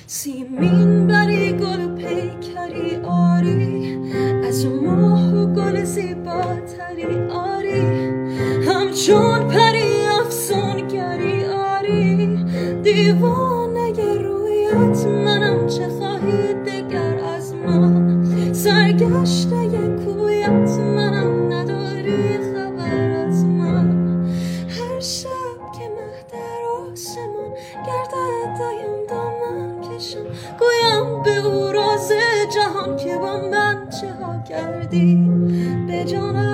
سیمین بری گل و پیکری آری، از اون ماه و گل زیباتری آری، همچون پری افسونگری آری. دیوانه رویت منم، چه خواهی دگر از من؟ سرگشته کویت منم، نداری خبر از من. هر شب که مه در آسمان گردد دایم دامن کشم، گویم به او راز جهان که با من چه ها کردی. به جان